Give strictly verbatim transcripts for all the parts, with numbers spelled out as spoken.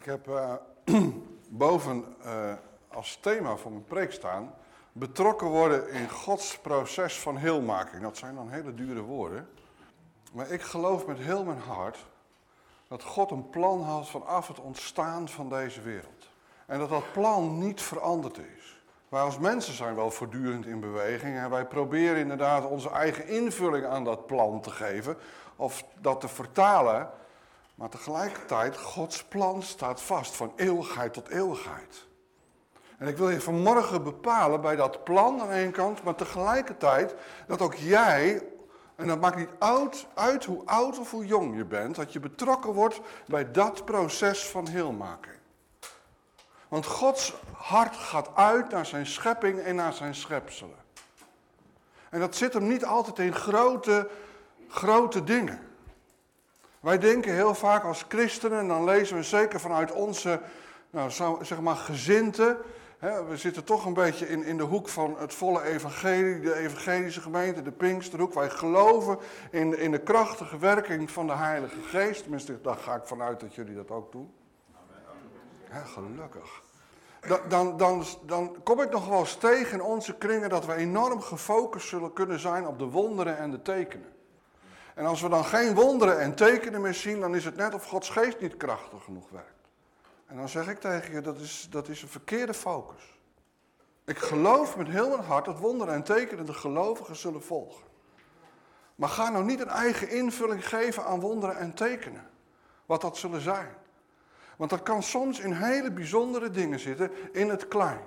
heb uh, boven uh, als thema voor mijn preek staan, betrokken worden in Gods proces van heelmaking. Dat zijn dan hele dure woorden. Maar ik geloof met heel mijn hart dat God een plan had vanaf het ontstaan van deze wereld. En dat dat plan niet veranderd is. Wij als mensen zijn wel voortdurend in beweging en wij proberen inderdaad onze eigen invulling aan dat plan te geven of dat te vertalen. Maar tegelijkertijd, Gods plan staat vast van eeuwigheid tot eeuwigheid. En ik wil je vanmorgen bepalen bij dat plan aan de ene kant, maar tegelijkertijd dat ook jij, en dat maakt niet uit, uit hoe oud of hoe jong je bent, dat je betrokken wordt bij dat proces van heelmaking. Want Gods hart gaat uit naar zijn schepping en naar zijn schepselen. En dat zit hem niet altijd in grote, grote dingen. Wij denken heel vaak als christenen, en dan lezen we zeker vanuit onze, nou, zeg maar, gezindte. Hè, we zitten toch een beetje in, in de hoek van het volle evangelie, de evangelische gemeente, de Pinksterhoek. Wij geloven in, in de krachtige werking van de Heilige Geest. Tenminste, daar ga ik vanuit dat jullie dat ook doen. Ja, gelukkig. Dan, dan, dan, dan kom ik nog wel eens tegen in onze kringen dat we enorm gefocust zullen kunnen zijn op de wonderen en de tekenen. En als we dan geen wonderen en tekenen meer zien, dan is het net of Gods geest niet krachtig genoeg werkt. En dan zeg ik tegen je, dat is, dat is een verkeerde focus. Ik geloof met heel mijn hart dat wonderen en tekenen de gelovigen zullen volgen. Maar ga nou niet een eigen invulling geven aan wonderen en tekenen. Wat dat zullen zijn. Want dat kan soms in hele bijzondere dingen zitten, in het klein.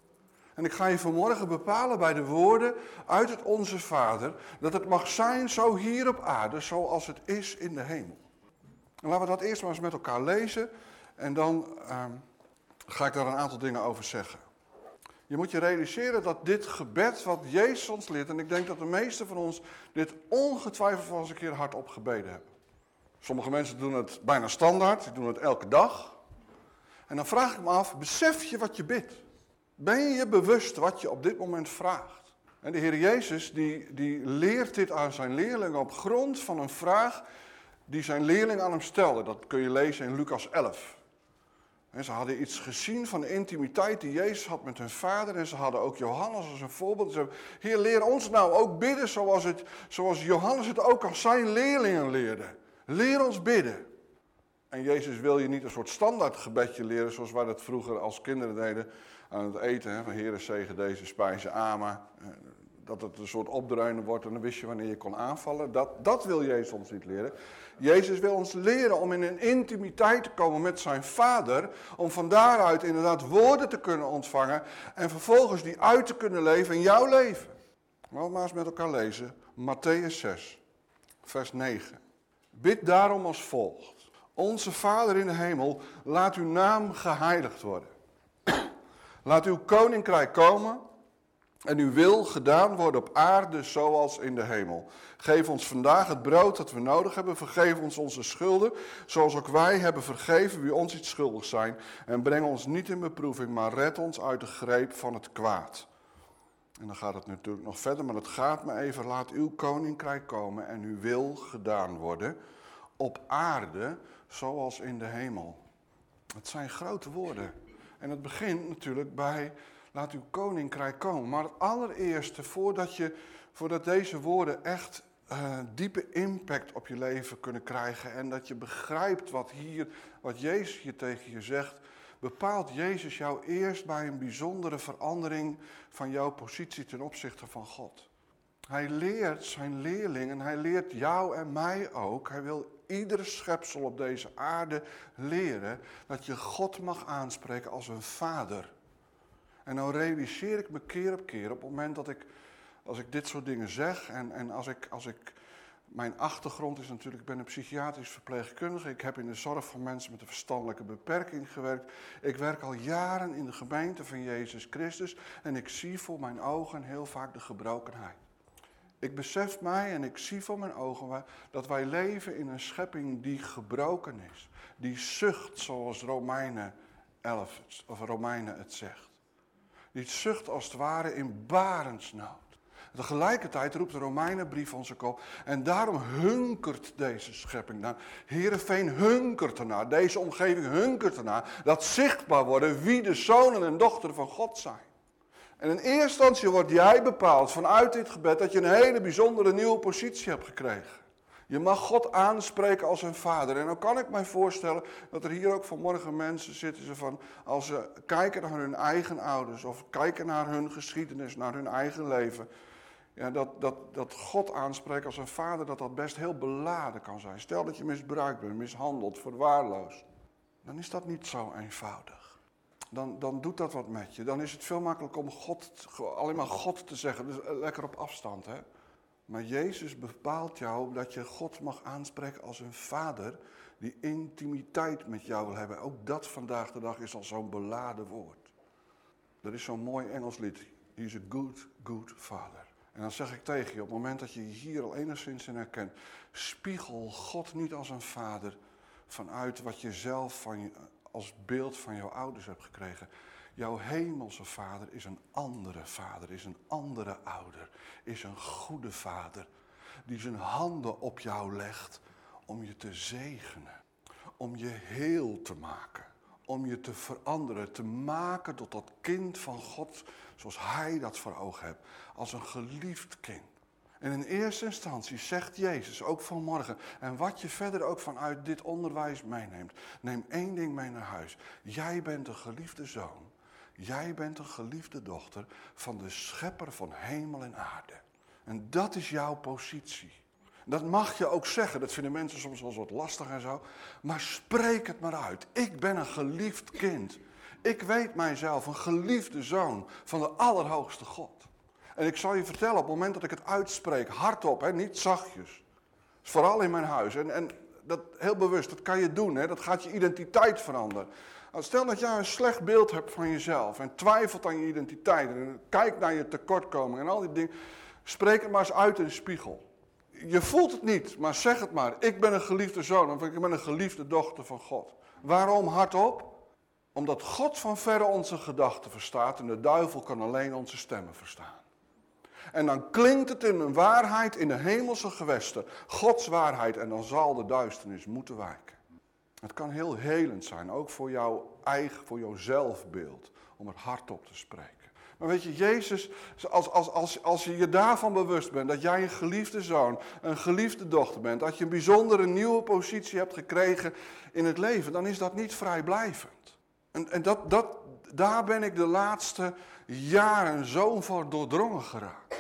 En ik ga je vanmorgen bepalen bij de woorden uit het Onze Vader, dat het mag zijn zo hier op aarde, zoals het is in de hemel. En laten we dat eerst maar eens met elkaar lezen en dan uh, ga ik daar een aantal dingen over zeggen. Je moet je realiseren dat dit gebed wat Jezus ons leert, en ik denk dat de meesten van ons dit ongetwijfeld wel eens een keer hardop gebeden hebben. Sommige mensen doen het bijna standaard, die doen het elke dag. En dan vraag ik me af, besef je wat je bidt? Ben je je bewust wat je op dit moment vraagt? En de Heer Jezus die, die leert dit aan zijn leerlingen op grond van een vraag die zijn leerling aan hem stelde. Dat kun je lezen in Lucas elf. En ze hadden iets gezien van de intimiteit die Jezus had met hun vader. En ze hadden ook Johannes als een voorbeeld. Ze zeiden, Heer, leer ons nou ook bidden zoals, het, zoals Johannes het ook aan zijn leerlingen leerde. Leer ons bidden. En Jezus wil je niet een soort standaard gebedje leren zoals wij dat vroeger als kinderen deden aan het eten. Hè, van Heere zegen deze spijze, amen. Dat het een soort opdreunen wordt en dan wist je wanneer je kon aanvallen. Dat, dat wil Jezus ons niet leren. Jezus wil ons leren om in een intimiteit te komen met zijn Vader. Om van daaruit inderdaad woorden te kunnen ontvangen. En vervolgens die uit te kunnen leven in jouw leven. Laten we maar eens met elkaar lezen. Mattheüs zes, vers negen. Bid daarom als volgt. Onze Vader in de hemel, laat uw naam geheiligd worden. Laat uw koninkrijk komen en uw wil gedaan worden op aarde zoals in de hemel. Geef ons vandaag het brood dat we nodig hebben. Vergeef ons onze schulden, zoals ook wij hebben vergeven wie ons iets schuldig zijn. En breng ons niet in beproeving, maar red ons uit de greep van het kwaad. En dan gaat het natuurlijk nog verder, maar het gaat me even. Laat uw koninkrijk komen en uw wil gedaan worden op aarde zoals in de hemel. Het zijn grote woorden. En het begint natuurlijk bij, laat uw koninkrijk komen. Maar het allereerste, voordat, je, voordat deze woorden echt uh, diepe impact op je leven kunnen krijgen. En dat je begrijpt wat, hier, wat Jezus hier tegen je zegt. Bepaalt Jezus jou eerst bij een bijzondere verandering van jouw positie ten opzichte van God. Hij leert zijn leerlingen, hij leert jou en mij ook. Hij wil iedere schepsel op deze aarde leren dat je God mag aanspreken als een vader. En dan realiseer ik me keer op keer op het moment dat ik, als ik dit soort dingen zeg en, en als ik, als ik, mijn achtergrond is natuurlijk, ik ben een psychiatrisch verpleegkundige. Ik heb in de zorg van mensen met een verstandelijke beperking gewerkt. Ik werk al jaren in de gemeente van Jezus Christus en ik zie voor mijn ogen heel vaak de gebrokenheid. Ik besef mij en ik zie voor mijn ogen dat wij leven in een schepping die gebroken is. Die zucht zoals Romeinen elf of Romeinen het zegt. Die zucht als het ware in barensnood. Tegelijkertijd roept de Romeinenbrief onze kop. En daarom hunkert deze schepping naar. Heerenveen hunkert ernaar. Deze omgeving hunkert ernaar. Dat zichtbaar worden wie de zonen en dochteren van God zijn. En in eerste instantie wordt jij bepaald vanuit dit gebed dat je een hele bijzondere nieuwe positie hebt gekregen. Je mag God aanspreken als een vader. En dan kan ik mij voorstellen dat er hier ook vanmorgen mensen zitten ze van, als ze kijken naar hun eigen ouders of kijken naar hun geschiedenis, naar hun eigen leven. Ja, dat, dat, dat God aanspreken als een vader, dat dat best heel beladen kan zijn. Stel dat je misbruikt bent, mishandeld, verwaarloosd. Dan is dat niet zo eenvoudig. Dan, dan doet dat wat met je. Dan is het veel makkelijker om God, alleen maar God te zeggen. Dus lekker op afstand, hè. Maar Jezus bepaalt jou dat je God mag aanspreken als een vader die intimiteit met jou wil hebben. Ook dat vandaag de dag is al zo'n beladen woord. Er is zo'n mooi Engels lied. He's a good, good father. En dan zeg ik tegen je, op het moment dat je je hier al enigszins in herkent, spiegel God niet als een vader vanuit wat je zelf van je, als beeld van jouw ouders hebt gekregen. Jouw hemelse vader is een andere vader, is een andere ouder, is een goede vader die zijn handen op jou legt om je te zegenen, om je heel te maken, om je te veranderen, te maken tot dat kind van God zoals hij dat voor ogen hebt, als een geliefd kind. En in eerste instantie zegt Jezus, ook vanmorgen, en wat je verder ook vanuit dit onderwijs meeneemt, neem één ding mee naar huis. Jij bent een geliefde zoon. Jij bent een geliefde dochter van de schepper van hemel en aarde. En dat is jouw positie. Dat mag je ook zeggen, dat vinden mensen soms wel wat lastig en zo. Maar spreek het maar uit. Ik ben een geliefd kind. Ik weet mijzelf een geliefde zoon van de Allerhoogste God. En ik zal je vertellen, op het moment dat ik het uitspreek, hardop, hè, niet zachtjes. Vooral in mijn huis. En, en dat heel bewust, dat kan je doen, hè, dat gaat je identiteit veranderen. Stel dat jij een slecht beeld hebt van jezelf en twijfelt aan je identiteit en kijkt naar je tekortkomingen en al die dingen. Spreek het maar eens uit in de spiegel. Je voelt het niet, maar zeg het maar. Ik ben een geliefde zoon of ik ben een geliefde dochter van God. Waarom hardop? Omdat God van verre onze gedachten verstaat en de duivel kan alleen onze stemmen verstaan. En dan klinkt het in een waarheid in de hemelse gewesten, Gods waarheid, en dan zal de duisternis moeten wijken. Het kan heel helend zijn, ook voor jouw eigen, voor jouw zelfbeeld, om er hardop te spreken. Maar weet je, Jezus, als, als, als, als je je daarvan bewust bent, dat jij een geliefde zoon, een geliefde dochter bent, dat je een bijzondere nieuwe positie hebt gekregen in het leven, dan is dat niet vrijblijvend. En, en dat, dat, daar ben ik de laatste jaren zo voor doordrongen geraakt.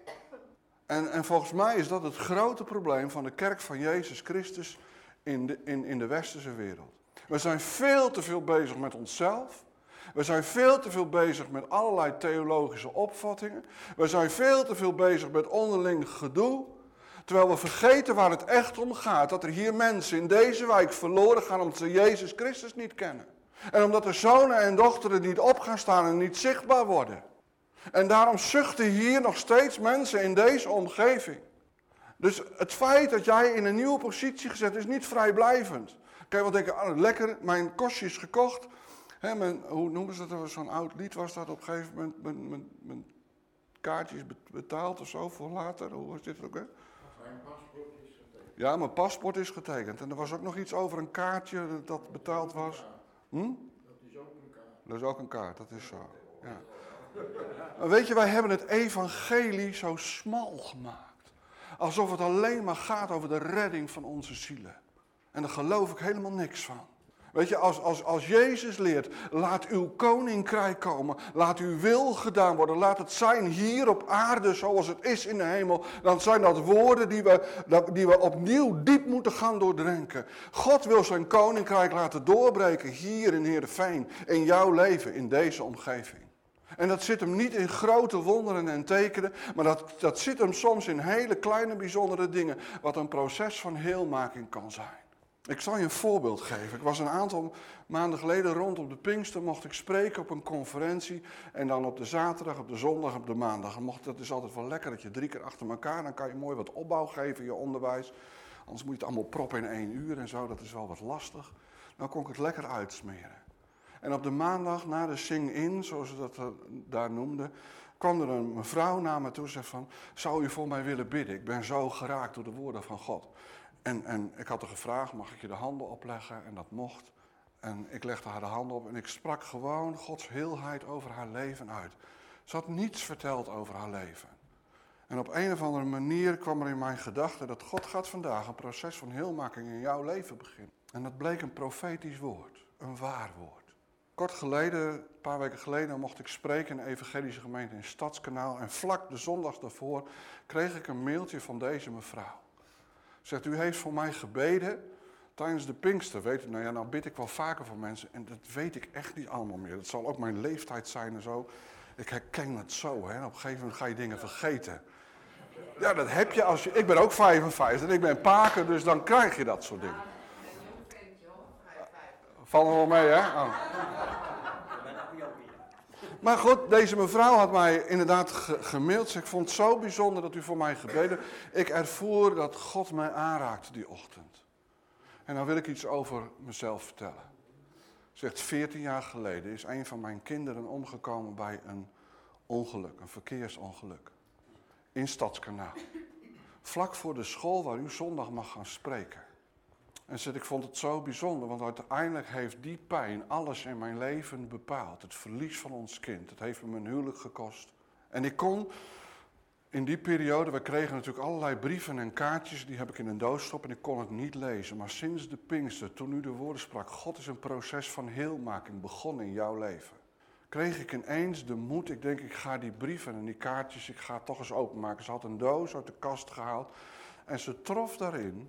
En, en volgens mij is dat het grote probleem van de kerk van Jezus Christus in de, in, in de westerse wereld. We zijn veel te veel bezig met onszelf. We zijn veel te veel bezig met allerlei theologische opvattingen. We zijn veel te veel bezig met onderling gedoe. Terwijl we vergeten waar het echt om gaat. Dat er hier mensen in deze wijk verloren gaan omdat ze Jezus Christus niet kennen. En omdat de zonen en dochteren niet op gaan staan en niet zichtbaar worden. En daarom zuchten hier nog steeds mensen in deze omgeving. Dus het feit dat jij in een nieuwe positie gezet is niet vrijblijvend. Kan je wel denken, ah, lekker, mijn kostje is gekocht. He, mijn, hoe noemen ze dat? Zo'n oud lied was dat op een gegeven moment. Mijn, mijn, mijn kaartje is betaald of zo voor later. Hoe was dit ook? Hè? Mijn paspoort is getekend. Ja, mijn paspoort is getekend. En er was ook nog iets over een kaartje dat betaald was. Hm? Dat is ook een kaart. Dat is ook een kaart, dat is zo. Ja. Maar weet je, wij hebben het evangelie zo smal gemaakt. Alsof het alleen maar gaat over de redding van onze zielen. En daar geloof ik helemaal niks van. Weet je, als, als, als Jezus leert, laat uw koninkrijk komen, laat uw wil gedaan worden, laat het zijn hier op aarde zoals het is in de hemel, dan zijn dat woorden die we, die we opnieuw diep moeten gaan doordrenken. God wil zijn koninkrijk laten doorbreken hier in Heerenveen, in jouw leven, in deze omgeving. En dat zit hem niet in grote wonderen en tekenen, maar dat, dat zit hem soms in hele kleine bijzondere dingen, wat een proces van heelmaking kan zijn. Ik zal je een voorbeeld geven. Ik was een aantal maanden geleden rondom de Pinkster, mocht ik spreken op een conferentie. En dan op de zaterdag, op de zondag, op de maandag. Mocht, dat is altijd wel lekker dat je drie keer achter elkaar, dan kan je mooi wat opbouw geven in je onderwijs. Anders moet je het allemaal proppen in één uur en zo, dat is wel wat lastig. Dan kon ik het lekker uitsmeren. En op de maandag na de sing-in, zoals ze dat daar noemden, kwam er een mevrouw naar me toe en zei van, zou u voor mij willen bidden? Ik ben zo geraakt door de woorden van God. En, en ik had haar gevraagd, mag ik je de handen opleggen? En dat mocht. En ik legde haar de handen op en ik sprak gewoon Gods heelheid over haar leven uit. Ze had niets verteld over haar leven. En op een of andere manier kwam er in mijn gedachten dat God gaat vandaag een proces van heelmaking in jouw leven beginnen. En dat bleek een profetisch woord, een waar woord. Kort geleden, een paar weken geleden, mocht ik spreken in de evangelische gemeente in Stadskanaal. En vlak de zondag daarvoor kreeg ik een mailtje van deze mevrouw. Zegt, u heeft voor mij gebeden tijdens de Pinkster. Weet u, nou ja, nou bid ik wel vaker voor mensen. En dat weet ik echt niet allemaal meer. Dat zal ook mijn leeftijd zijn en zo. Ik herken het zo, hè. Op een gegeven moment ga je dingen vergeten. Ja, dat heb je als je... Ik ben ook vijfenvijftig en ik ben paker, dus dan krijg je dat soort dingen. Vallen we wel mee, hè? Oh. Maar goed, deze mevrouw had mij inderdaad ge- gemaild. Ik vond het zo bijzonder dat u voor mij gebeden. Ik ervoer dat God mij aanraakte die ochtend. En dan wil ik iets over mezelf vertellen. Zegt, veertien jaar geleden is een van mijn kinderen omgekomen bij een ongeluk, een verkeersongeluk. In Stadskanaal. Vlak voor de school waar u zondag mag gaan spreken. En zegt, ik vond het zo bijzonder, want uiteindelijk heeft die pijn alles in mijn leven bepaald. Het verlies van ons kind, het heeft me mijn huwelijk gekost. En ik kon in die periode, we kregen natuurlijk allerlei brieven en kaartjes, die heb ik in een doos gestopt en ik kon het niet lezen. Maar sinds de Pinkster, toen u de woorden sprak, God is een proces van heelmaking begonnen in jouw leven. Kreeg ik ineens de moed, ik denk ik ga die brieven en die kaartjes, ik ga het toch eens openmaken. Ze had een doos uit de kast gehaald en ze trof daarin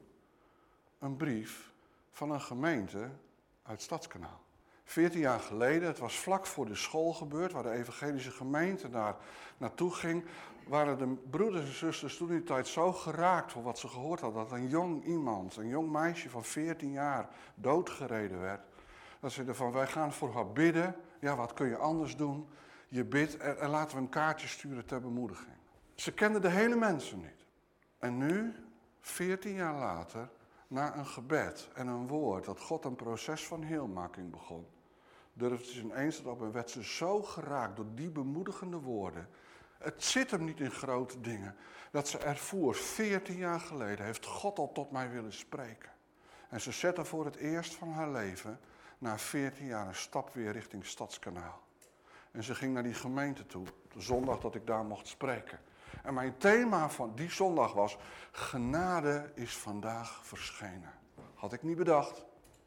een brief van een gemeente uit Stadskanaal. Veertien jaar geleden, het was vlak voor de school gebeurd, waar de evangelische gemeente daar naartoe ging, waren de broeders en zusters toen in die tijd zo geraakt voor wat ze gehoord hadden, dat een jong iemand, een jong meisje van veertien jaar, doodgereden werd. Dat ze zeiden van, wij gaan voor haar bidden, ja wat kun je anders doen? Je bidt en, en laten we een kaartje sturen ter bemoediging. Ze kenden de hele mensen niet. En nu, veertien jaar later, na een gebed en een woord dat God een proces van heelmaking begon, durfde ze ineens op en werd ze zo geraakt door die bemoedigende woorden. Het zit hem niet in grote dingen. Dat ze ervoer, veertien jaar geleden heeft God al tot mij willen spreken. En ze zette voor het eerst van haar leven, na veertien jaar, een stap weer richting Stadskanaal. En ze ging naar die gemeente toe, de zondag dat ik daar mocht spreken. En mijn thema van die zondag was, genade is vandaag verschenen. Had ik niet bedacht.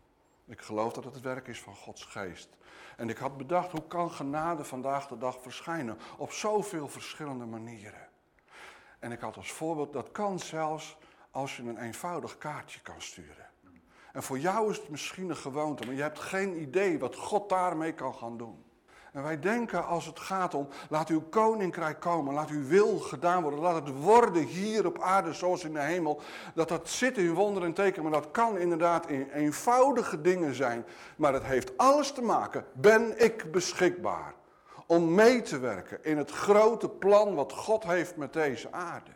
Ik geloof dat het het werk is van Gods geest. En ik had bedacht, hoe kan genade vandaag de dag verschijnen? Op zoveel verschillende manieren. En ik had als voorbeeld, dat kan zelfs als je een eenvoudig kaartje kan sturen. En voor jou is het misschien een gewoonte, maar je hebt geen idee wat God daarmee kan gaan doen. En wij denken als het gaat om, laat uw koninkrijk komen, laat uw wil gedaan worden, laat het worden hier op aarde zoals in de hemel. Dat dat zit in wonder en teken, maar dat kan inderdaad in eenvoudige dingen zijn. Maar het heeft alles te maken, ben ik beschikbaar om mee te werken in het grote plan wat God heeft met deze aarde.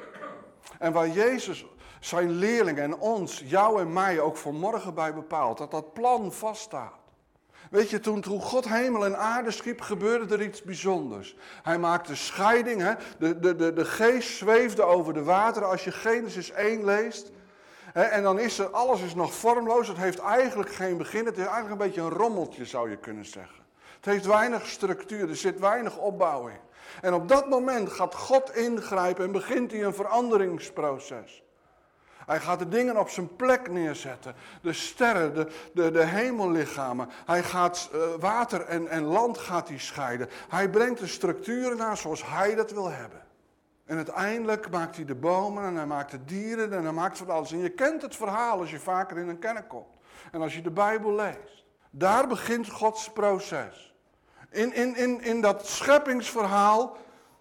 En waar Jezus zijn leerlingen en ons, jou en mij ook voor morgen bij bepaalt, dat dat plan vaststaat. Weet je, toen, toen God hemel en aarde schiep, gebeurde er iets bijzonders. Hij maakte scheiding, hè? De, de, de, de geest zweefde over de wateren. Als je Genesis één leest, hè? En dan is er, alles is nog vormloos. Het heeft eigenlijk geen begin. Het is eigenlijk een beetje een rommeltje, zou je kunnen zeggen. Het heeft weinig structuur, er zit weinig opbouw in. En op dat moment gaat God ingrijpen en begint hij een veranderingsproces. Hij gaat de dingen op zijn plek neerzetten. De sterren, de, de, de hemellichamen. Hij gaat uh, water en, en land gaat hij scheiden. Hij brengt de structuren naar zoals hij dat wil hebben. En uiteindelijk maakt hij de bomen en hij maakt de dieren en hij maakt van alles. En je kent het verhaal als je vaker in een kerk komt. En als je de Bijbel leest. Daar begint Gods proces. In, in, in, in dat scheppingsverhaal,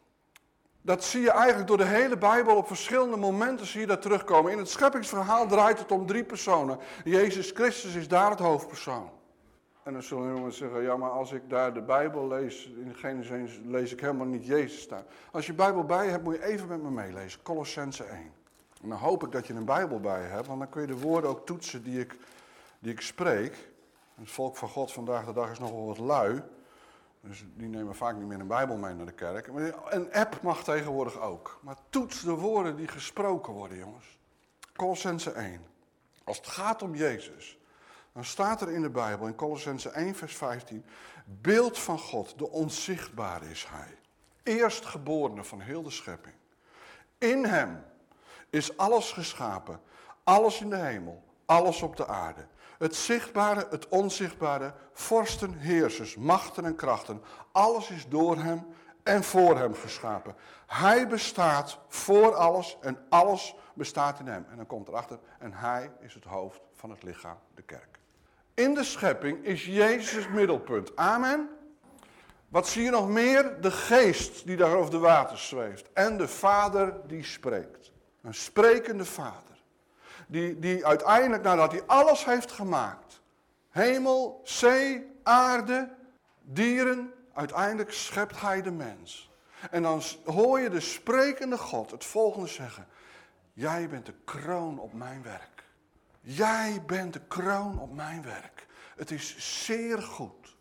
dat zie je eigenlijk door de hele Bijbel op verschillende momenten zie je dat terugkomen. In het scheppingsverhaal draait het om drie personen. Jezus Christus is daar het hoofdpersoon. En dan zullen jongens zeggen, ja maar als ik daar de Bijbel lees, in Genesis lees ik helemaal niet Jezus staan. Als je Bijbel bij je hebt, moet je even met me meelezen. Kolossenzen één. En dan hoop ik dat je een Bijbel bij je hebt, want dan kun je de woorden ook toetsen die ik, die ik spreek. Het volk van God vandaag de dag is nog wel wat lui. Dus die nemen vaak niet meer een Bijbel mee naar de kerk. Maar een app mag tegenwoordig ook. Maar toets de woorden die gesproken worden, jongens. Colossenzen één. Als het gaat om Jezus, dan staat er in de Bijbel, in Colossenzen één vers vijftien... beeld van God, de onzichtbare is Hij. Eerstgeborene van heel de schepping. In Hem is alles geschapen. Alles in de hemel, alles op de aarde. Het zichtbare, het onzichtbare, vorsten, heersers, machten en krachten. Alles is door Hem en voor Hem geschapen. Hij bestaat voor alles en alles bestaat in Hem. En dan komt erachter, en Hij is het hoofd van het lichaam, de kerk. In de schepping is Jezus het middelpunt. Amen. Wat zie je nog meer? De geest die daar over de waters zweeft. En de Vader die spreekt. Een sprekende Vader. Die, die uiteindelijk, nadat hij alles heeft gemaakt. Hemel, zee, aarde, dieren. Uiteindelijk schept hij de mens. En dan hoor je de sprekende God het volgende zeggen. Jij bent de kroon op mijn werk. Jij bent de kroon op mijn werk. Het is zeer goed.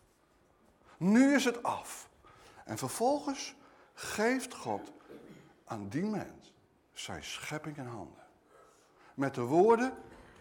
Nu is het af. En vervolgens geeft God aan die mens zijn schepping in handen. Met de woorden,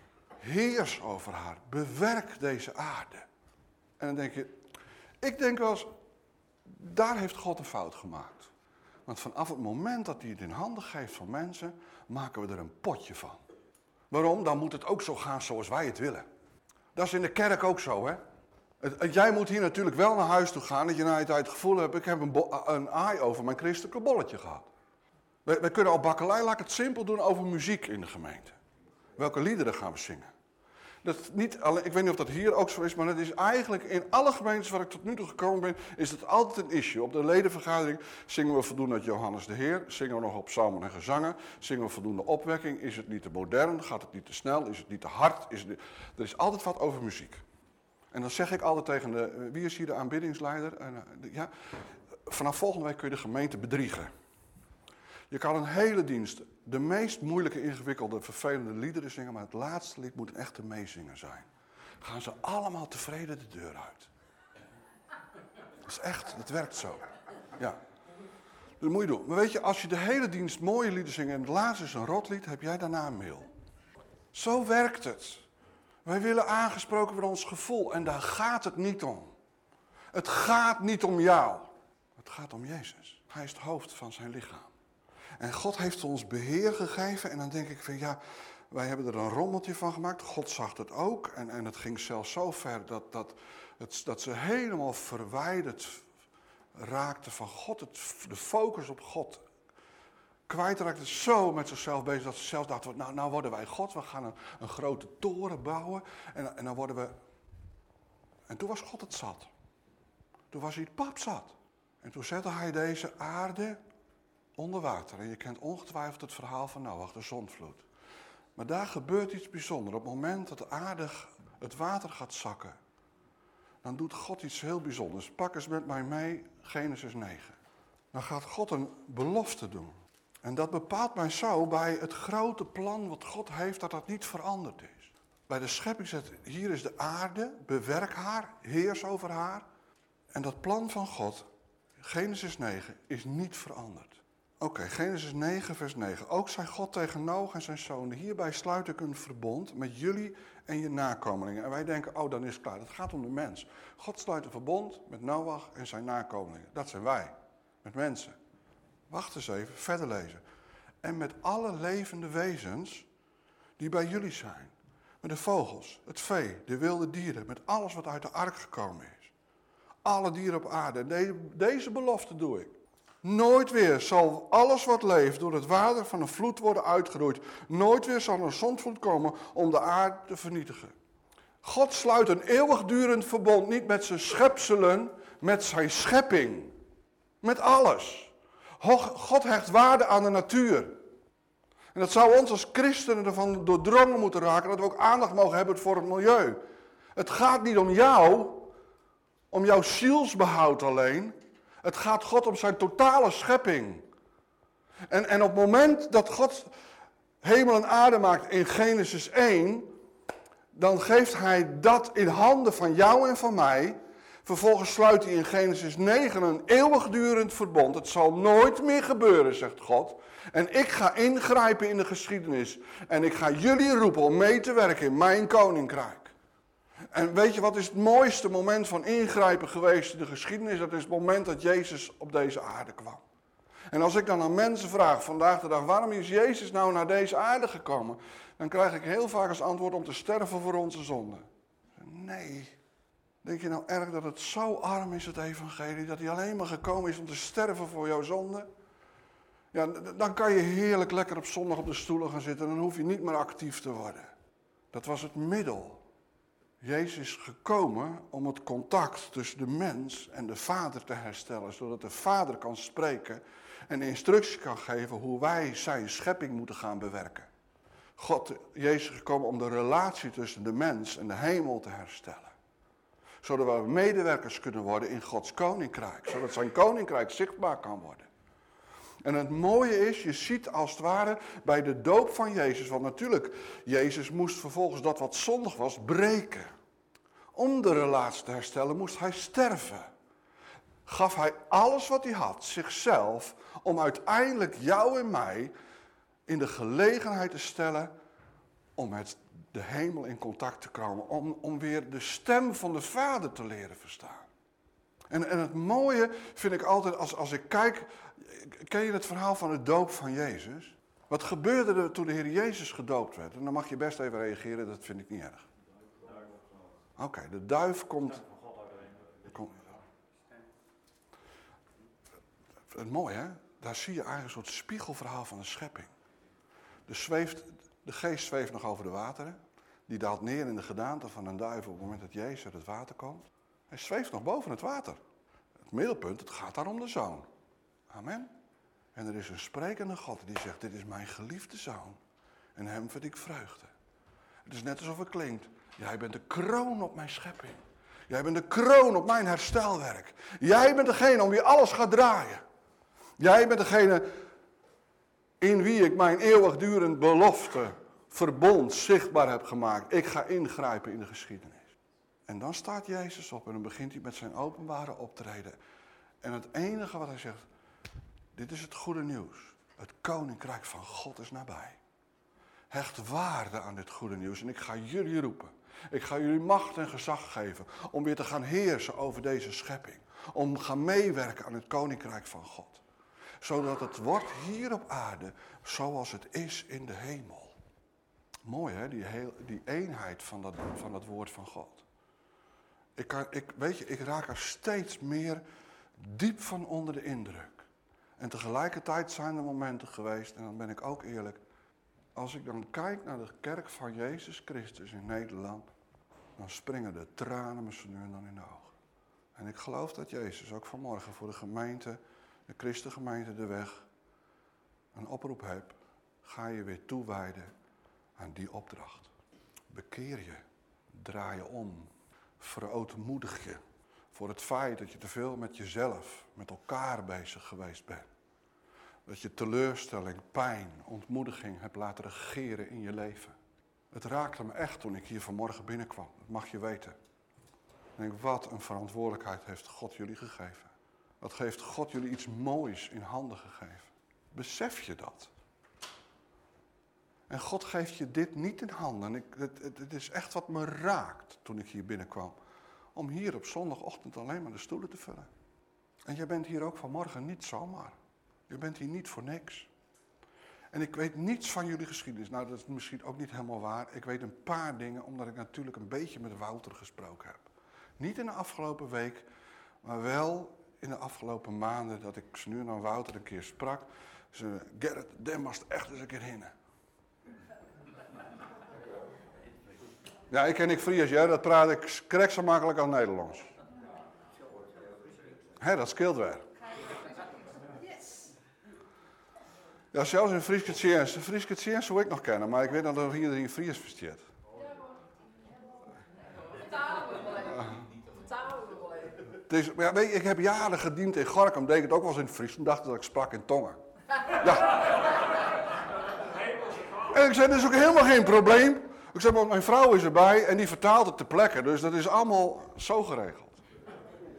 heers over haar, bewerk deze aarde. En dan denk je, ik denk wel eens, daar heeft God een fout gemaakt. Want vanaf het moment dat hij het in handen geeft van mensen, maken we er een potje van. Waarom? Dan moet het ook zo gaan zoals wij het willen. Dat is in de kerk ook zo, hè. Het, jij moet hier natuurlijk wel naar huis toe gaan, dat je na je tijd het gevoel hebt, ik heb een, bo- een aai over mijn christelijke bolletje gehad. Wij, wij kunnen al bakkelei, laat ik het simpel doen, over muziek in de gemeente. Welke liederen gaan we zingen? Dat niet alleen, ik weet niet of dat hier ook zo is, maar het is eigenlijk in alle gemeentes waar ik tot nu toe gekomen ben, is het altijd een issue. Op de ledenvergadering zingen we voldoende uit Johannes de Heer, zingen we nog op psalmen en gezangen, zingen we voldoende opwekking, is het niet te modern, gaat het niet te snel, is het niet te hard, is het, er is altijd wat over muziek. En dan zeg ik altijd tegen de, wie is hier de aanbiddingsleider? En, de, ja, vanaf volgende week kun je de gemeente bedriegen. Je kan een hele dienst, de meest moeilijke, ingewikkelde, vervelende liederen zingen, maar het laatste lied moet een echte meezinger zijn. Gaan ze allemaal tevreden de deur uit. Dat is echt, dat werkt zo. Ja. Dat moet je doen. Maar weet je, als je de hele dienst mooie lieden zingt en het laatste is een rotlied, heb jij daarna een mail. Zo werkt het. Wij willen aangesproken worden ons gevoel en daar gaat het niet om. Het gaat niet om jou. Het gaat om Jezus. Hij is het hoofd van zijn lichaam. En God heeft ons beheer gegeven en dan denk ik van ja, wij hebben er een rommeltje van gemaakt. God zag het ook en, en het ging zelfs zo ver dat, dat, het, dat ze helemaal verwijderd raakten van God. Het, de focus op God kwijtraakte zo met zichzelf bezig dat ze zelf dachten, nou, nou worden wij God, we gaan een, een grote toren bouwen en, en dan worden we... En toen was God het zat. Toen was hij het pap zat. En toen zette hij deze aarde onder water. En je kent ongetwijfeld het verhaal van Noach, de zondvloed. Maar daar gebeurt iets bijzonders. Op het moment dat de aarde, het water gaat zakken, dan doet God iets heel bijzonders. Pak eens met mij mee, Genesis negen. Dan gaat God een belofte doen. En dat bepaalt mij zo bij het grote plan wat God heeft, dat dat niet veranderd is. Bij de schepping zegt, hier is de aarde, bewerk haar, heers over haar. En dat plan van God, Genesis negen, is niet veranderd. Oké, okay, Genesis negen vers negen. Ook zei God tegen Noach en zijn zonen, hierbij sluit ik een verbond met jullie en je nakomelingen. En wij denken, oh dan is het klaar. Het gaat om de mens. God sluit een verbond met Noach en zijn nakomelingen. Dat zijn wij, met mensen. Wacht eens even, verder lezen. En met alle levende wezens die bij jullie zijn. Met de vogels, het vee, de wilde dieren, met alles wat uit de ark gekomen is. Alle dieren op aarde. De, deze belofte doe ik. Nooit weer zal alles wat leeft door het water van een vloed worden uitgeroeid. Nooit weer zal een zondvloed komen om de aarde te vernietigen. God sluit een eeuwigdurend verbond niet met zijn schepselen, met zijn schepping. Met alles. God hecht waarde aan de natuur. En dat zou ons als christenen ervan doordrongen moeten raken, dat we ook aandacht mogen hebben voor het milieu. Het gaat niet om jou, om jouw zielsbehoud alleen. Het gaat God om zijn totale schepping. En, en op het moment dat God hemel en aarde maakt in Genesis één, dan geeft hij dat in handen van jou en van mij. Vervolgens sluit hij in Genesis negen een eeuwigdurend verbond. Het zal nooit meer gebeuren, zegt God. En ik ga ingrijpen in de geschiedenis. En ik ga jullie roepen om mee te werken in mijn koninkrijk. En weet je wat is het mooiste moment van ingrijpen geweest in de geschiedenis? Dat is het moment dat Jezus op deze aarde kwam. En als ik dan aan mensen vraag vandaag de dag, waarom is Jezus nou naar deze aarde gekomen? Dan krijg ik heel vaak als antwoord om te sterven voor onze zonden. Nee. Denk je nou erg dat het zo arm is, het evangelie, dat hij alleen maar gekomen is om te sterven voor jouw zonde? Ja, dan kan je heerlijk lekker op zondag op de stoelen gaan zitten en dan hoef je niet meer actief te worden. Dat was het middel. Jezus is gekomen om het contact tussen de mens en de Vader te herstellen, zodat de Vader kan spreken en instructie kan geven hoe wij zijn schepping moeten gaan bewerken. God, Jezus is gekomen om de relatie tussen de mens en de hemel te herstellen. Zodat we medewerkers kunnen worden in Gods koninkrijk. Zodat zijn koninkrijk zichtbaar kan worden. En het mooie is, je ziet als het ware bij de doop van Jezus. Want natuurlijk, Jezus moest vervolgens dat wat zondig was breken. Om de relatie te herstellen moest hij sterven. Gaf hij alles wat hij had, zichzelf, om uiteindelijk jou en mij in de gelegenheid te stellen om met de hemel in contact te komen. Om, om weer de stem van de Vader te leren verstaan. En, en het mooie vind ik altijd, als, als ik kijk, ken je het verhaal van de doop van Jezus? Wat gebeurde er toen de Heer Jezus gedoopt werd? En dan mag je best even reageren, dat vind ik niet erg. Oké, okay, de duif komt... komt het mooie, hè? Daar zie je eigenlijk een soort spiegelverhaal van de schepping. De, zweeft, de geest zweeft nog over de wateren. Die daalt neer in de gedaante van een duif op het moment dat Jezus uit het water komt. Hij zweeft nog boven het water. Het middelpunt, het gaat daar om de zoon. Amen. En er is een sprekende God die zegt, dit is mijn geliefde zoon. En hem vind ik vreugde. Het is net alsof het klinkt, jij bent de kroon op mijn schepping. Jij bent de kroon op mijn herstelwerk. Jij bent degene om wie alles gaat draaien. Jij bent degene in wie ik mijn eeuwigdurend belofte, verbond zichtbaar heb gemaakt. Ik ga ingrijpen in de geschiedenis. En dan staat Jezus op en dan begint hij met zijn openbare optreden. En het enige wat hij zegt, dit is het goede nieuws. Het koninkrijk van God is nabij. Hecht waarde aan dit goede nieuws en ik ga jullie roepen. Ik ga jullie macht en gezag geven om weer te gaan heersen over deze schepping. Om te gaan meewerken aan het koninkrijk van God. Zodat het wordt hier op aarde zoals het is in de hemel. Mooi hè, die, heel, die eenheid van dat, van dat woord van God. Ik, kan, ik, weet je, ik raak er steeds meer diep van onder de indruk. En tegelijkertijd zijn er momenten geweest, en dan ben ik ook eerlijk. Als ik dan kijk naar de kerk van Jezus Christus in Nederland, dan springen de tranen me zo nu en dan in de ogen. En ik geloof dat Jezus ook vanmorgen voor de gemeente, de christengemeente De Weg, een oproep heeft. Ga je weer toewijden aan die opdracht. Bekeer je, draai je om, verootmoedig je voor het feit dat je te veel met jezelf, met elkaar bezig geweest bent. Dat je teleurstelling, pijn, ontmoediging hebt laten regeren in je leven. Het raakte me echt toen ik hier vanmorgen binnenkwam. Dat mag je weten. Ik denk, wat een verantwoordelijkheid heeft God jullie gegeven. Wat heeft God jullie iets moois in handen gegeven. Besef je dat? En God geeft je dit niet in handen. Ik, het, het, het is echt wat me raakt toen ik hier binnenkwam. Om hier op zondagochtend alleen maar de stoelen te vullen. En jij bent hier ook vanmorgen niet zomaar. Je bent hier niet voor niks. En ik weet niets van jullie geschiedenis. Nou, dat is misschien ook niet helemaal waar. Ik weet een paar dingen, omdat ik natuurlijk een beetje met Wouter gesproken heb. Niet in de afgelopen week, maar wel in de afgelopen maanden dat ik ze nu naar Wouter een keer sprak. Ze, Gerrit, daar was echt eens een keer heen. Ja, ik ken ik Fries, ja, dat praat ik krek zo makkelijk als Nederlands. Hé, dat scheelt weer. Ja, zelfs in Frieske Tjeens. De Frieske Tjeens zou ik nog kennen, maar ik weet dat er hier in Fries versteert. Dus, ja, weet je, ik heb jaren gediend in Gorinchem, deed ik het ook wel eens in het Fries en dacht dat ik sprak in tongen. Ja. En ik zei, dat is ook helemaal geen probleem. Ik zei, want mijn vrouw is erbij en die vertaalt het ter plekke, dus dat is allemaal zo geregeld.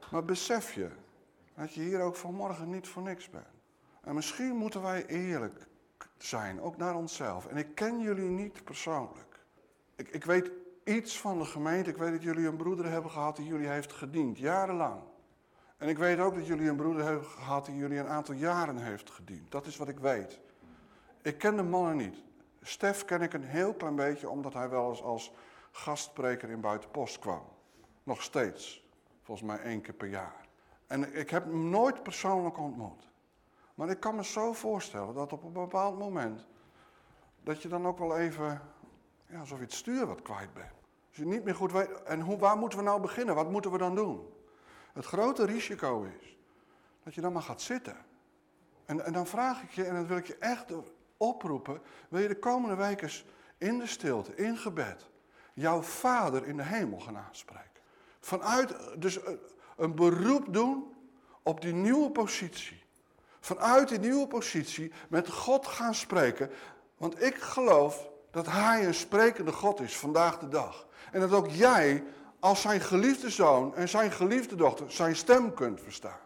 Maar besef je dat je hier ook vanmorgen niet voor niks bent. En misschien moeten wij eerlijk zijn, ook naar onszelf. En ik ken jullie niet persoonlijk. Ik, ik weet iets van de gemeente. Ik weet dat jullie een broeder hebben gehad die jullie heeft gediend, jarenlang. En ik weet ook dat jullie een broeder hebben gehad die jullie een aantal jaren heeft gediend. Dat is wat ik weet. Ik ken de mannen niet. Stef ken ik een heel klein beetje, omdat hij wel eens als gastspreker in Buitenpost kwam. Nog steeds. Volgens mij één keer per jaar. En ik heb hem nooit persoonlijk ontmoet. Maar ik kan me zo voorstellen dat op een bepaald moment, dat je dan ook wel even, ja, alsof je het stuur wat kwijt bent. Als je niet meer goed weet, en hoe, waar moeten we nou beginnen? Wat moeten we dan doen? Het grote risico is dat je dan maar gaat zitten. En, en dan vraag ik je, en dat wil ik je echt oproepen, wil je de komende weken in de stilte, in gebed, jouw Vader in de hemel gaan aanspreken. Vanuit, dus een beroep doen op die nieuwe positie. Vanuit die nieuwe positie met God gaan spreken. Want ik geloof dat Hij een sprekende God is vandaag de dag. En dat ook jij als zijn geliefde zoon en zijn geliefde dochter zijn stem kunt verstaan.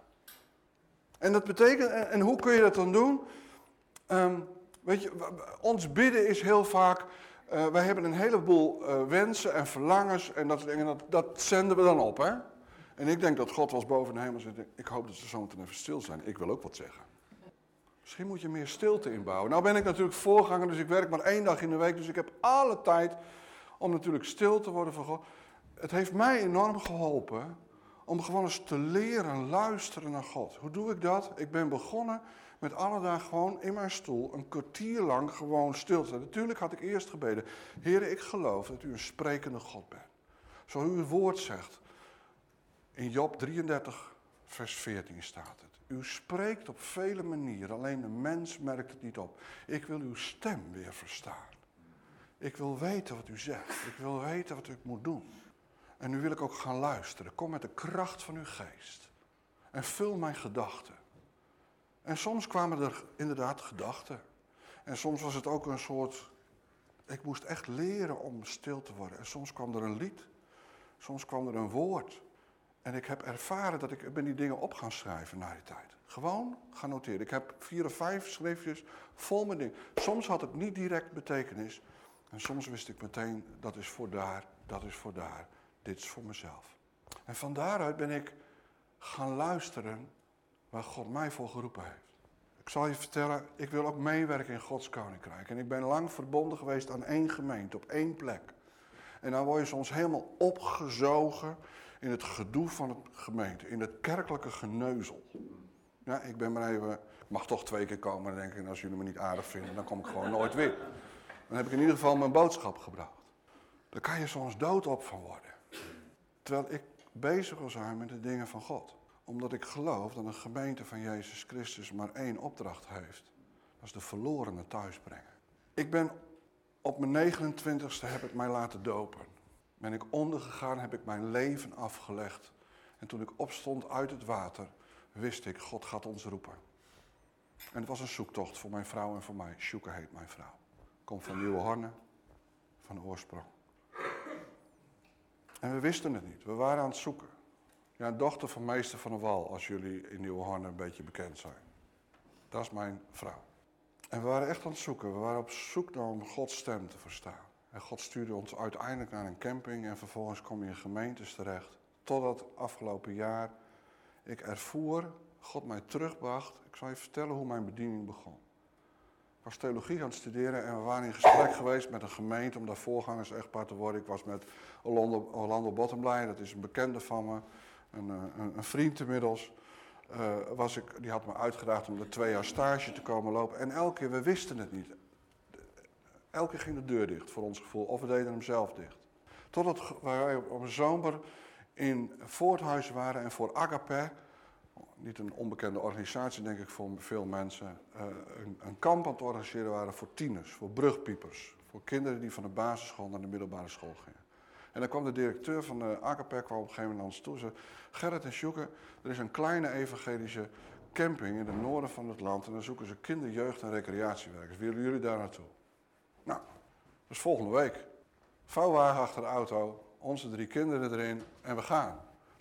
En dat betekent, en, en hoe kun je dat dan doen? Um, weet je, ons bidden is heel vaak, uh, wij hebben een heleboel uh, wensen en verlangens en dat, en dat, dat zenden we dan op, hè? En ik denk dat God was boven de hemel zit. Ik hoop dat ze zo meteen even stil zijn. Ik wil ook wat zeggen. Misschien moet je meer stilte inbouwen. Nou ben ik natuurlijk voorganger, dus ik werk maar één dag in de week. Dus ik heb alle tijd om natuurlijk stil te worden voor God. Het heeft mij enorm geholpen om gewoon eens te leren luisteren naar God. Hoe doe ik dat? Ik ben begonnen met alle dagen gewoon in mijn stoel een kwartier lang gewoon stil te zijn. Natuurlijk had ik eerst gebeden. Heere, ik geloof dat u een sprekende God bent. Zoals u het woord zegt. In Job drieëndertig, vers veertien staat het. U spreekt op vele manieren, alleen de mens merkt het niet op. Ik wil uw stem weer verstaan. Ik wil weten wat u zegt. Ik wil weten wat ik moet doen. En nu wil ik ook gaan luisteren. Kom met de kracht van uw geest. En vul mijn gedachten. En soms kwamen er inderdaad gedachten. En soms was het ook een soort... Ik moest echt leren om stil te worden. En soms kwam er een lied. Soms kwam er een woord. En ik heb ervaren dat ik ben die dingen op gaan schrijven na die tijd. Gewoon gaan noteren. Ik heb vier of vijf schriftjes vol met dingen. Soms had het niet direct betekenis. En soms wist ik meteen, dat is voor daar, dat is voor daar. Dit is voor mezelf. En van daaruit ben ik gaan luisteren waar God mij voor geroepen heeft. Ik zal je vertellen, ik wil ook meewerken in Gods Koninkrijk. En ik ben lang verbonden geweest aan één gemeente, op één plek. En dan word je soms helemaal opgezogen in het gedoe van het gemeente, in het kerkelijke geneuzel. Ja, ik ben maar even, ik mag toch twee keer komen en denk ik, als jullie me niet aardig vinden, dan kom ik gewoon nooit weer. Dan heb ik in ieder geval mijn boodschap gebracht. Daar kan je soms doodop van worden. Terwijl ik bezig wil zijn met de dingen van God. Omdat ik geloof dat een gemeente van Jezus Christus maar één opdracht heeft. Dat is de verlorenen thuisbrengen. Ik ben op mijn negenentwintigste heb ik mij laten dopen. Ben ik ondergegaan, heb ik mijn leven afgelegd. En toen ik opstond uit het water, wist ik, God gaat ons roepen. En het was een zoektocht voor mijn vrouw en voor mij. Sjoeke heet mijn vrouw. Komt van Nieuwe Horne, van oorsprong. En we wisten het niet, we waren aan het zoeken. Ja, een dochter van meester Van der Wal, als jullie in Nieuwe Horne een beetje bekend zijn. Dat is mijn vrouw. En we waren echt aan het zoeken, we waren op zoek naar om Gods stem te verstaan. En God stuurde ons uiteindelijk naar een camping en vervolgens kom je in gemeentes terecht. Totdat afgelopen jaar ik ervoer, God mij terugbracht. Ik zal je vertellen hoe mijn bediening begon. Ik was theologie aan het studeren en we waren in gesprek geweest met een gemeente om daar voorgangers echtpaar te worden. Ik was met Orlando, Orlando Bottomblij, dat is een bekende van me, een, een, een vriend inmiddels. Uh, was ik, die had me uitgedaagd om er twee jaar stage te komen lopen. En elke keer, we wisten het niet. Elke keer ging de deur dicht voor ons gevoel, of we deden hem zelf dicht. Totdat wij op een zomer in Voorthuizen waren en voor Agape, niet een onbekende organisatie denk ik voor veel mensen, een, een kamp aan het organiseren waren voor tieners, voor brugpiepers. Voor kinderen die van de basisschool naar de middelbare school gingen. En dan kwam de directeur van de Agape kwam op een gegeven moment naar ons toe en zei, Gerrit en Sjoeke, er is een kleine evangelische camping in het noorden van het land en dan zoeken ze kinder-, jeugd- en recreatiewerkers. Willen jullie daar naartoe? Nou, dat is volgende week. Vouwwagen achter de auto, onze drie kinderen erin en we gaan.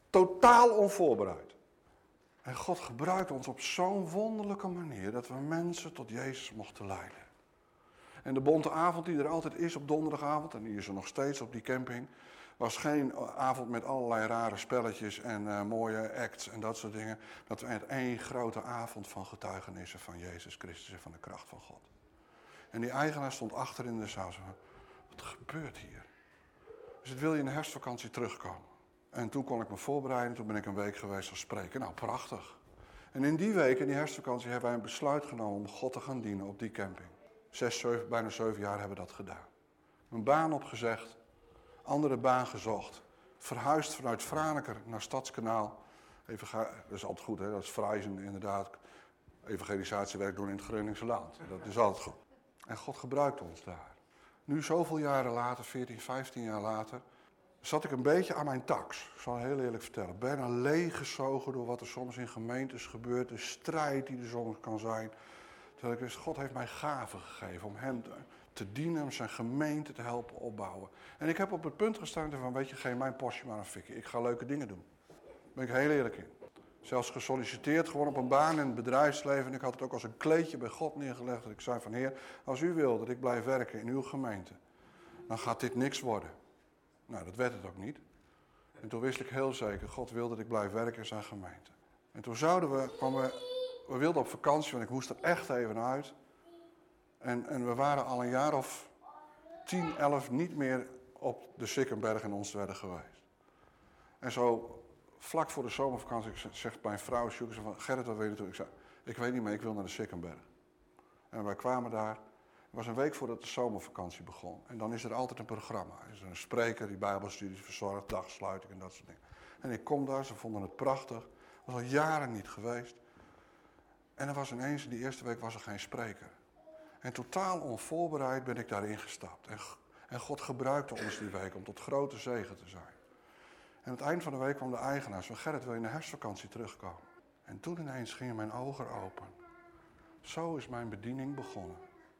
Totaal onvoorbereid. En God gebruikt ons op zo'n wonderlijke manier dat we mensen tot Jezus mochten leiden. En de bonte avond die er altijd is op donderdagavond, en die is er nog steeds op die camping, was geen avond met allerlei rare spelletjes en uh, mooie acts en dat soort dingen. Dat was één grote avond van getuigenissen van Jezus Christus en van de kracht van God. En die eigenaar stond achter in de zaal. Zo, wat gebeurt hier? Dus het wil je in de herfstvakantie terugkomen. En toen kon ik me voorbereiden, toen ben ik een week geweest als spreker. Nou, prachtig. En in die week, in die herfstvakantie, hebben wij een besluit genomen om God te gaan dienen op die camping. Zes, zeven, bijna zeven jaar hebben we dat gedaan. Mijn baan opgezegd, andere baan gezocht. Verhuisd vanuit Franeker naar Stadskanaal. Even ga, dat is altijd goed, hè? Dat is Vrijzen inderdaad. Evangelisatiewerk doen in het Groningse land. Dat is altijd goed. En God gebruikt ons daar. Nu, zoveel jaren later, veertien, vijftien jaar later, zat ik een beetje aan mijn tax. Ik zal heel eerlijk vertellen. Bijna leeggezogen door wat er soms in gemeentes gebeurt. De strijd die er soms kan zijn. Terwijl ik wist, God heeft mij gaven gegeven om hem te, te dienen, om zijn gemeente te helpen opbouwen. En ik heb op het punt gestaan van, weet je, geef mijn postje maar een fikje. Ik ga leuke dingen doen. Daar ben ik heel eerlijk in. Zelfs gesolliciteerd gewoon op een baan in het bedrijfsleven. En ik had het ook als een kleedje bij God neergelegd. Dat ik zei van, Heer, als u wil dat ik blijf werken in uw gemeente, dan gaat dit niks worden. Nou, dat werd het ook niet. En toen wist ik heel zeker, God wil dat ik blijf werken in zijn gemeente. En toen zouden we, kwamen we, we wilden op vakantie, want ik moest er echt even uit. En, en we waren al een jaar of tien, elf niet meer op de Sikkenberg in Onstwedde geweest. En zo, vlak voor de zomervakantie, zegt mijn vrouw, ze van, Gerrit, wat wil je naartoe? Ik zei, ik weet niet meer, ik wil naar de Sikkenberg. En wij kwamen daar. Het was een week voordat de zomervakantie begon. En dan is er altijd een programma. Er is een spreker die bijbelstudies verzorgt, dagsluiting en dat soort dingen. En ik kom daar, ze vonden het prachtig. Ik was al jaren niet geweest. En er was ineens, in die eerste week was er geen spreker. En totaal onvoorbereid ben ik daarin gestapt. En, en God gebruikte ons die week om tot grote zegen te zijn. En aan het eind van de week kwam de eigenaar van, Gerrit, wil je in de herfstvakantie terugkomen? En toen ineens gingen mijn ogen open. Zo is mijn bediening begonnen.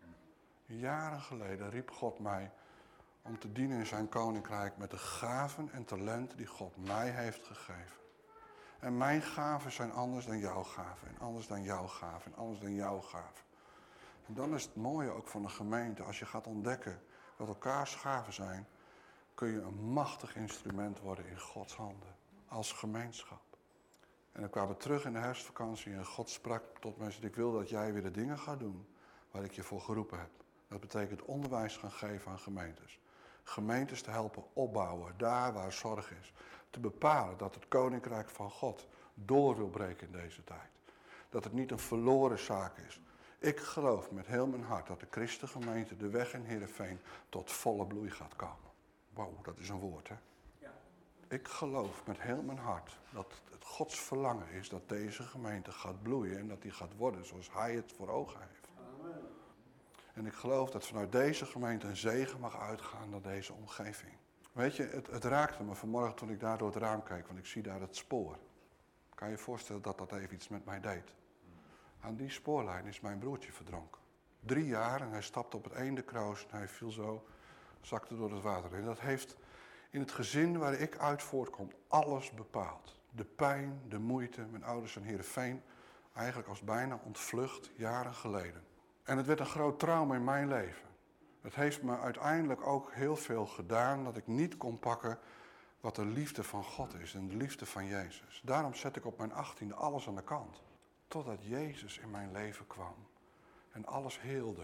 Jaren geleden riep God mij om te dienen in zijn koninkrijk met de gaven en talenten die God mij heeft gegeven. En mijn gaven zijn anders dan jouw gaven, en anders dan jouw gaven, en anders dan jouw gaven. En dan is het mooie ook van de gemeente, als je gaat ontdekken wat elkaars gaven zijn, kun je een machtig instrument worden in Gods handen, als gemeenschap. En dan kwamen we terug in de herfstvakantie en God sprak tot mensen, ik wil dat jij weer de dingen gaat doen waar ik je voor geroepen heb. Dat betekent onderwijs gaan geven aan gemeentes. Gemeentes te helpen opbouwen, daar waar zorg is. Te bepalen dat het koninkrijk van God door wil breken in deze tijd. Dat het niet een verloren zaak is. Ik geloof met heel mijn hart dat de christengemeente de weg in Heerenveen tot volle bloei gaat komen. Wauw, dat is een woord, hè? Ja. Ik geloof met heel mijn hart dat het Gods verlangen is dat deze gemeente gaat bloeien en dat die gaat worden zoals hij het voor ogen heeft. Amen. En ik geloof dat vanuit deze gemeente een zegen mag uitgaan naar deze omgeving. Weet je, het, het raakte me vanmorgen toen ik daar door het raam keek, want ik zie daar het spoor. Kan je je voorstellen dat dat even iets met mij deed? Aan die spoorlijn is mijn broertje verdronken. Drie jaar en hij stapte op het einde kroos en hij viel zo, zakte door het water. En dat heeft in het gezin waar ik uit voortkom alles bepaald. De pijn, de moeite, mijn ouders in Heerenveen, eigenlijk als bijna ontvlucht jaren geleden. En het werd een groot trauma in mijn leven. Het heeft me uiteindelijk ook heel veel gedaan dat ik niet kon pakken wat de liefde van God is en de liefde van Jezus. Daarom zet ik op mijn achttiende alles aan de kant. Totdat Jezus in mijn leven kwam en alles heelde.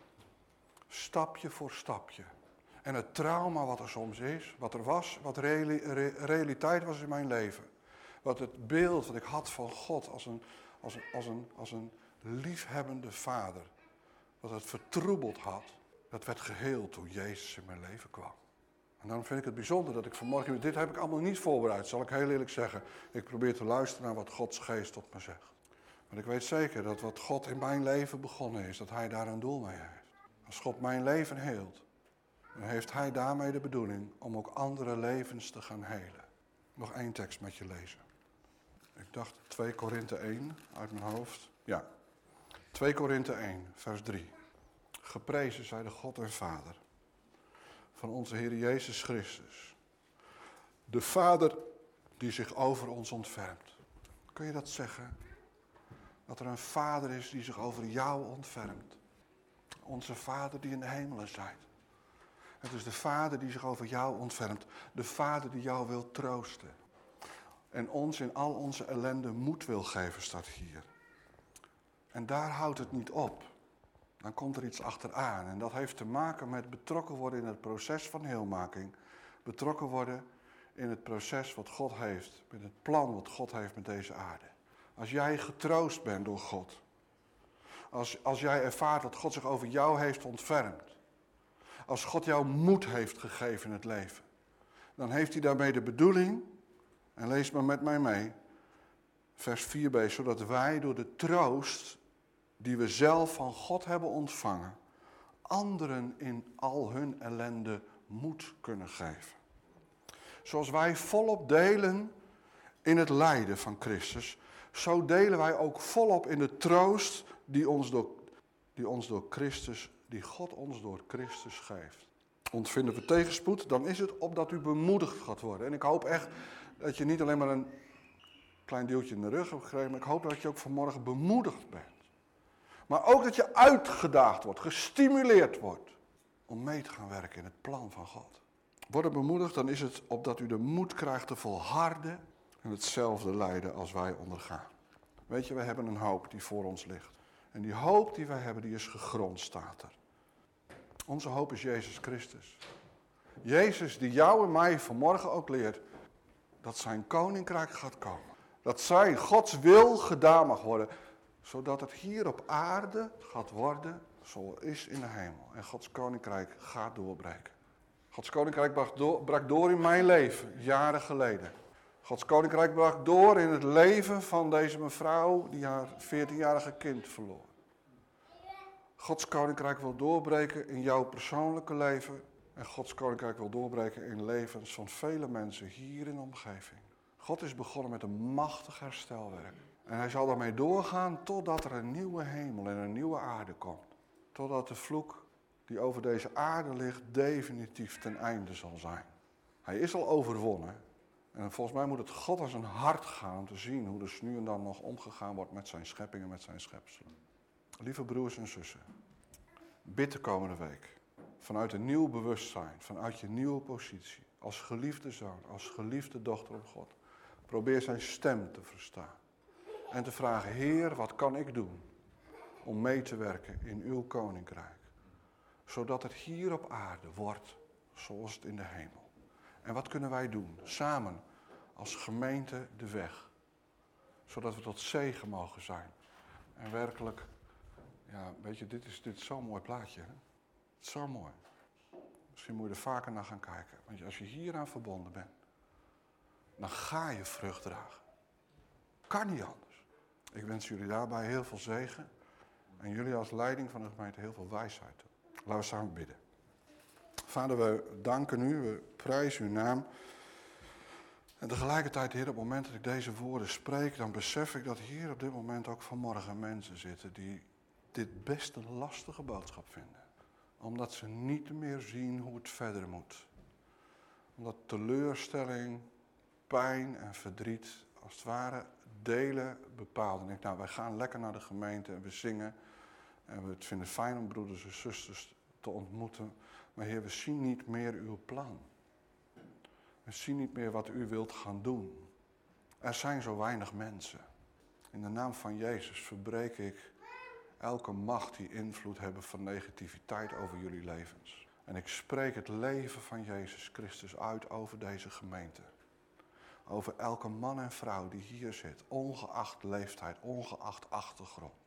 Stapje voor stapje. En het trauma wat er soms is, wat er was, wat reali- re- realiteit was in mijn leven. Wat het beeld wat ik had van God als een, als een, als een, als een liefhebbende vader. Wat het vertroebeld had, dat werd geheeld toen Jezus in mijn leven kwam. En daarom vind ik het bijzonder dat ik vanmorgen, dit heb ik allemaal niet voorbereid, zal ik heel eerlijk zeggen. Ik probeer te luisteren naar wat Gods geest tot me zegt. Want ik weet zeker dat wat God in mijn leven begonnen is, dat hij daar een doel mee heeft. Als God mijn leven heelt, dan heeft hij daarmee de bedoeling om ook andere levens te gaan helen. Nog één tekst met je lezen. Ik dacht twee Korinthe één uit mijn hoofd. Ja, twee Korinthe één, vers drie. Geprezen zij de God en Vader van onze Heer Jezus Christus. De Vader die zich over ons ontfermt. Kun je dat zeggen? Dat er een Vader is die zich over jou ontfermt. Onze Vader die in de hemelen zijt. Het is de Vader die zich over jou ontfermt. De Vader die jou wil troosten. En ons in al onze ellende moed wil geven, staat hier. En daar houdt het niet op. Dan komt er iets achteraan. En dat heeft te maken met betrokken worden in het proces van heelmaking. Betrokken worden in het proces wat God heeft. Met het plan wat God heeft met deze aarde. Als jij getroost bent door God. Als, als jij ervaart dat God zich over jou heeft ontfermd. Als God jou moed heeft gegeven in het leven. Dan heeft hij daarmee de bedoeling. En lees maar met mij mee. Vers vier b. Zodat wij door de troost die we zelf van God hebben ontvangen. Anderen in al hun ellende moed kunnen geven. Zoals wij volop delen in het lijden van Christus. Zo delen wij ook volop in de troost die ons door, die ons door Christus, die God ons door Christus geeft. Ontvinden we tegenspoed, dan is het opdat u bemoedigd gaat worden. En ik hoop echt dat je niet alleen maar een klein duwtje in de rug hebt gekregen, maar ik hoop dat je ook vanmorgen bemoedigd bent. Maar ook dat je uitgedaagd wordt, gestimuleerd wordt om mee te gaan werken in het plan van God. Worden bemoedigd, dan is het opdat u de moed krijgt te volharden en hetzelfde lijden als wij ondergaan. Weet je, we hebben een hoop die voor ons ligt. En die hoop die wij hebben, die is gegrond, staat er. Onze hoop is Jezus Christus. Jezus die jou en mij vanmorgen ook leert dat zijn koninkrijk gaat komen. Dat zijn Gods wil gedaan mag worden. Zodat het hier op aarde gaat worden zoals het is in de hemel. En Gods koninkrijk gaat doorbreken. Gods koninkrijk brak door, brak door in mijn leven, jaren geleden. Gods koninkrijk brak door in het leven van deze mevrouw die haar veertienjarige kind verloor. Gods koninkrijk wil doorbreken in jouw persoonlijke leven. En Gods koninkrijk wil doorbreken in levens van vele mensen hier in de omgeving. God is begonnen met een machtig herstelwerk. En hij zal daarmee doorgaan totdat er een nieuwe hemel en een nieuwe aarde komt. Totdat de vloek die over deze aarde ligt definitief ten einde zal zijn. Hij is al overwonnen. En volgens mij moet het God aan zijn hart gaan om te zien hoe er nu en dan nog omgegaan wordt met zijn schepping en met zijn schepselen. Lieve broers en zussen, bid de komende week vanuit een nieuw bewustzijn, vanuit je nieuwe positie, als geliefde zoon, als geliefde dochter op God. Probeer zijn stem te verstaan en te vragen, Heer, wat kan ik doen om mee te werken in uw koninkrijk, zodat het hier op aarde wordt zoals het in de hemel. En wat kunnen wij doen, samen als gemeente de weg, zodat we tot zegen mogen zijn. En werkelijk, ja, weet je, dit is, dit is zo'n mooi plaatje. Hè? Het is zo mooi. Misschien moet je er vaker naar gaan kijken. Want als je hieraan verbonden bent, dan ga je vrucht dragen. Kan niet anders. Ik wens jullie daarbij heel veel zegen. En jullie als leiding van de gemeente heel veel wijsheid toe. Laten we samen bidden. Vader, we danken u, we prijzen uw naam. En tegelijkertijd, Heer, op het moment dat ik deze woorden spreek, dan besef ik dat hier op dit moment ook vanmorgen mensen zitten die dit best een lastige boodschap vinden. Omdat ze niet meer zien hoe het verder moet. Omdat teleurstelling, pijn en verdriet als het ware delen bepaald. En ik, nou, wij gaan lekker naar de gemeente en we zingen. En we het vinden fijn om broeders en zusters te ontmoeten. Maar Heer, we zien niet meer uw plan. We zien niet meer wat u wilt gaan doen. Er zijn zo weinig mensen. In de naam van Jezus verbreek ik elke macht die invloed hebben van negativiteit over jullie levens. En ik spreek het leven van Jezus Christus uit over deze gemeente. Over elke man en vrouw die hier zit, ongeacht leeftijd, ongeacht achtergrond.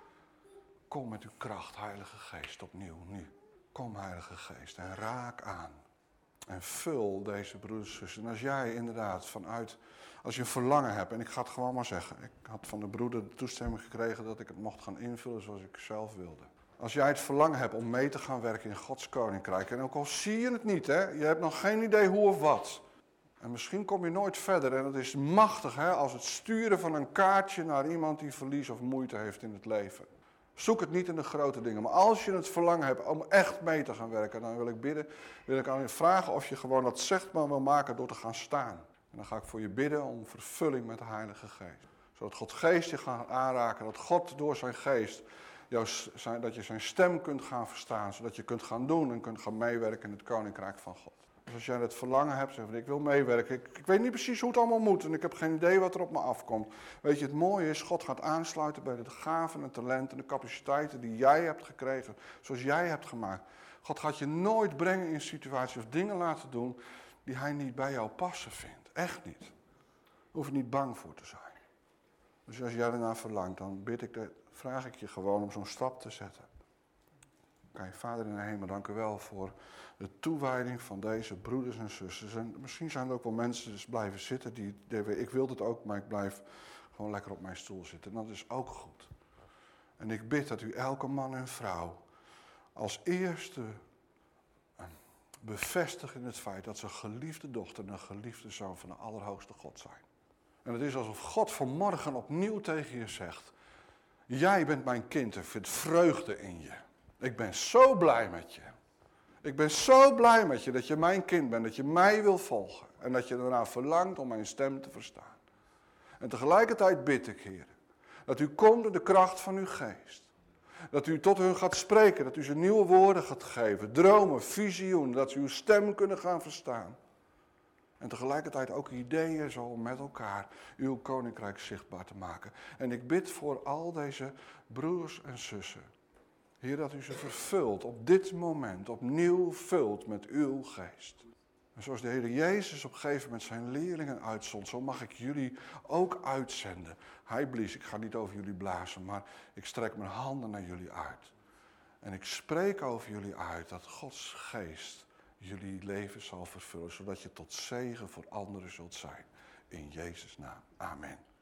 Kom met uw kracht, Heilige Geest, opnieuw, nu. Kom, Heilige Geest, en raak aan. En vul deze broeders en zussen. En als jij inderdaad vanuit, als je een verlangen hebt, en ik ga het gewoon maar zeggen. Ik had van de broeder de toestemming gekregen dat ik het mocht gaan invullen zoals ik zelf wilde. Als jij het verlangen hebt om mee te gaan werken in Gods koninkrijk. En ook al zie je het niet, hè, je hebt nog geen idee hoe of wat. En misschien kom je nooit verder. En dat is machtig, hè, als het sturen van een kaartje naar iemand die verlies of moeite heeft in het leven. Zoek het niet in de grote dingen. Maar als je het verlangen hebt om echt mee te gaan werken, dan wil ik bidden, wil ik aan je vragen of je gewoon dat zegbaar wil maken door te gaan staan. En En dan ga ik voor je bidden om vervulling met de Heilige Geest. Zodat God Geest je gaat aanraken. Dat God door zijn Geest, jou, zijn, dat je zijn stem kunt gaan verstaan. Zodat je kunt gaan doen en kunt gaan meewerken in het Koninkrijk van God. Dus als jij het verlangen hebt, zeg van ik wil meewerken. Ik, ik weet niet precies hoe het allemaal moet en ik heb geen idee wat er op me afkomt. Weet je, het mooie is, God gaat aansluiten bij de gaven en talenten en de capaciteiten die jij hebt gekregen. Zoals jij hebt gemaakt. God gaat je nooit brengen in situaties of dingen laten doen die hij niet bij jou passen vindt. Echt niet. Daar hoef je niet bang voor te zijn. Dus als jij ernaar verlangt, dan bid ik de, vraag ik je gewoon om zo'n stap te zetten. Oké, Vader in de hemel, dank u wel voor de toewijding van deze broeders en zusters. En misschien zijn er ook wel mensen die blijven zitten die denken, ik wil het ook, maar ik blijf gewoon lekker op mijn stoel zitten. En dat is ook goed. En ik bid dat u elke man en vrouw als eerste bevestigt in het feit dat ze een geliefde dochter en een geliefde zoon van de Allerhoogste God zijn. En het is alsof God vanmorgen opnieuw tegen je zegt, jij bent mijn kind, er vindt vreugde in je. Ik ben zo blij met je. Ik ben zo blij met je dat je mijn kind bent, dat je mij wil volgen. En dat je daarna verlangt om mijn stem te verstaan. En tegelijkertijd bid ik, Heer, dat u komt door de kracht van uw geest. Dat u tot hun gaat spreken, dat u ze nieuwe woorden gaat geven, dromen, visioenen, dat ze uw stem kunnen gaan verstaan. En tegelijkertijd ook ideeën zo om met elkaar uw koninkrijk zichtbaar te maken. En ik bid voor al deze broers en zussen. Heer, dat u ze vervult op dit moment, opnieuw vult met uw geest. En zoals de Heer Jezus op een gegeven moment zijn leerlingen uitzond, zo mag ik jullie ook uitzenden. Hij blies, ik ga niet over jullie blazen, maar ik strek mijn handen naar jullie uit. En ik spreek over jullie uit dat Gods geest jullie leven zal vervullen, zodat je tot zegen voor anderen zult zijn. In Jezus' naam. Amen.